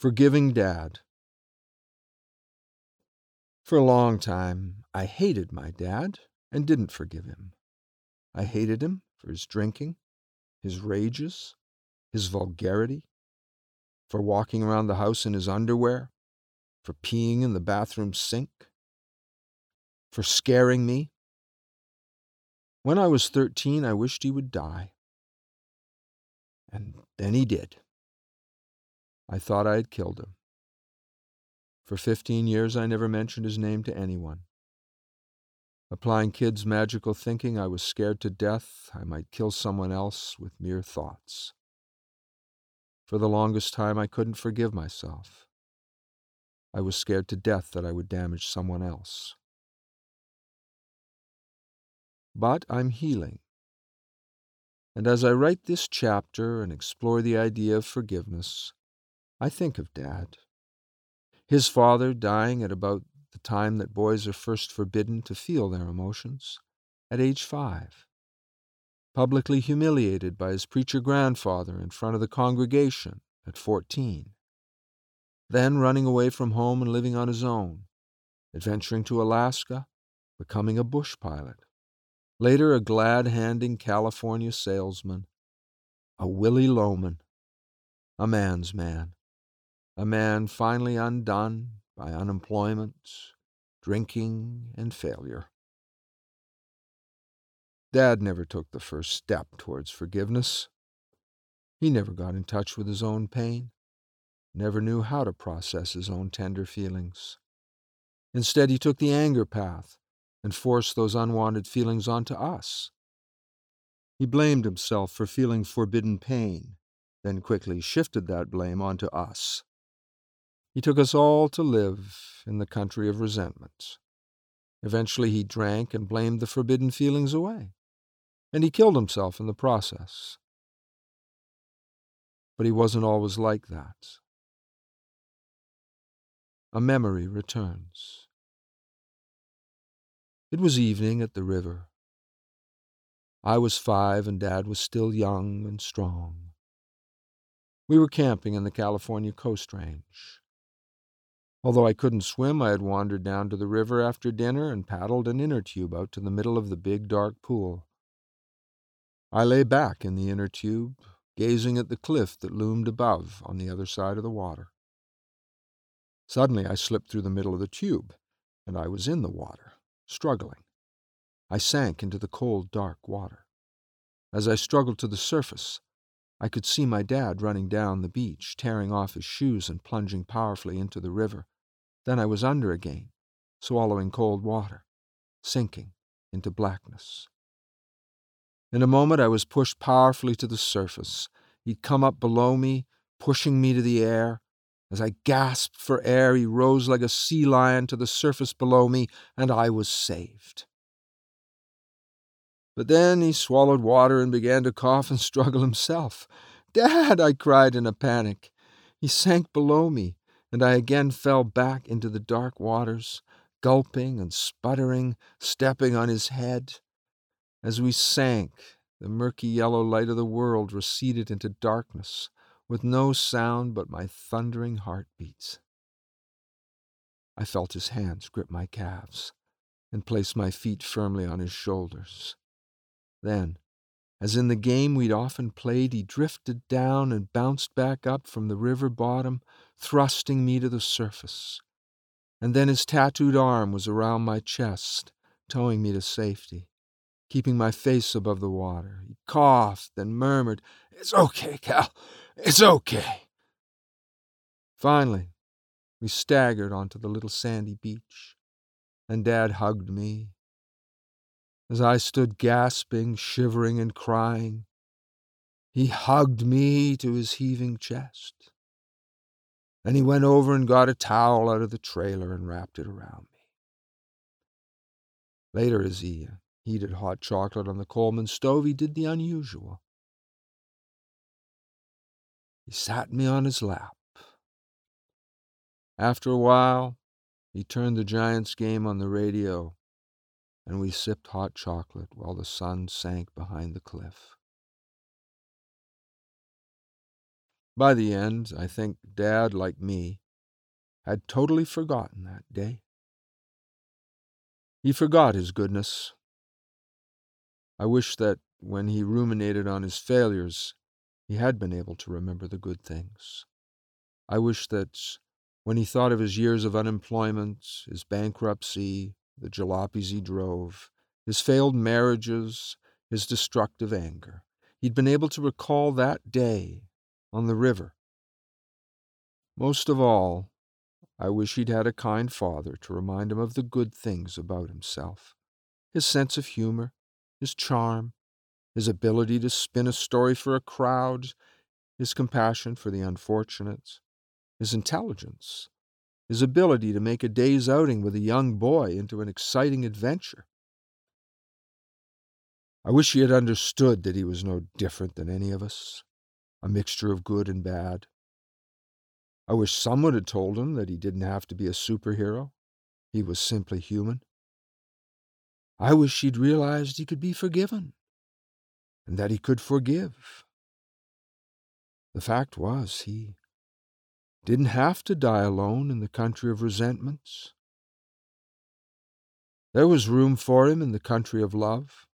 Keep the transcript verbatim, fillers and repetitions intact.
Forgiving Dad. For a long time, I hated my dad and didn't forgive him. I hated him for his drinking, his rages, his vulgarity, for walking around the house in his underwear, for peeing in the bathroom sink, for scaring me. When I was thirteen, I wished he would die. And then he did. I thought I had killed him. For fifteen years, I never mentioned his name to anyone. Applying kids' magical thinking, I was scared to death I might kill someone else with mere thoughts. For the longest time, I couldn't forgive myself. I was scared to death that I would damage someone else. But I'm healing. And as I write this chapter and explore the idea of forgiveness, I think of Dad. His father dying at about the time that boys are first forbidden to feel their emotions, at age five. Publicly humiliated by his preacher grandfather in front of the congregation at fourteen. Then running away from home and living on his own, adventuring to Alaska, becoming a bush pilot. Later a glad-handing California salesman, a Willy Loman, a man's man, a man finally undone by unemployment, drinking, and failure. Dad never took the first step towards forgiveness. He never got in touch with his own pain, never knew how to process his own tender feelings. Instead, he took the anger path and forced those unwanted feelings onto us. He blamed himself for feeling forbidden pain, then quickly shifted that blame onto us. He took us all to live in the country of resentment. Eventually he drank and blamed the forbidden feelings away, and he killed himself in the process. But he wasn't always like that. A memory returns. It was evening at the river. I was five and Dad was still young and strong. We were camping in the California Coast Range. Although I couldn't swim, I had wandered down to the river after dinner and paddled an inner tube out to the middle of the big dark pool. I lay back in the inner tube, gazing at the cliff that loomed above on the other side of the water. Suddenly I slipped through the middle of the tube, and I was in the water, struggling. I sank into the cold, dark water. As I struggled to the surface, I could see my dad running down the beach, tearing off his shoes and plunging powerfully into the river. Then I was under again, swallowing cold water, sinking into blackness. In a moment I was pushed powerfully to the surface. He'd come up below me, pushing me to the air. As I gasped for air, he rose like a sea lion to the surface below me, and I was saved. But then he swallowed water and began to cough and struggle himself. "Dad!" I cried in a panic. He sank below me, and I again fell back into the dark waters, gulping and sputtering, stepping on his head. As we sank, the murky yellow light of the world receded into darkness, with no sound but my thundering heartbeats. I felt his hands grip my calves and place my feet firmly on his shoulders. Then, as in the game we'd often played, he drifted down and bounced back up from the river bottom, thrusting me to the surface. And then his tattooed arm was around my chest, towing me to safety, keeping my face above the water. He coughed and murmured, "It's okay, Cal. It's okay." Finally, we staggered onto the little sandy beach, and Dad hugged me. As I stood gasping, shivering, and crying, he hugged me to his heaving chest. Then he went over and got a towel out of the trailer and wrapped it around me. Later, as he heated hot chocolate on the Coleman stove, he did the unusual. He sat me on his lap. After a while, he turned the Giants game on the radio, and we sipped hot chocolate while the sun sank behind the cliff. By the end, I think Dad, like me, had totally forgotten that day. He forgot his goodness. I wish that when he ruminated on his failures, he had been able to remember the good things. I wish that when he thought of his years of unemployment, his bankruptcy, the jalopies he drove, his failed marriages, his destructive anger, he'd been able to recall that day on the river. Most of all, I wish he'd had a kind father to remind him of the good things about himself. His sense of humor, his charm, his ability to spin a story for a crowd, his compassion for the unfortunate, his intelligence, his ability to make a day's outing with a young boy into an exciting adventure. I wish he had understood that he was no different than any of us, a mixture of good and bad. I wish someone had told him that he didn't have to be a superhero. He was simply human. I wish he'd realized he could be forgiven, and that he could forgive. The fact was, he didn't have to die alone in the country of resentments. There was room for him in the country of love.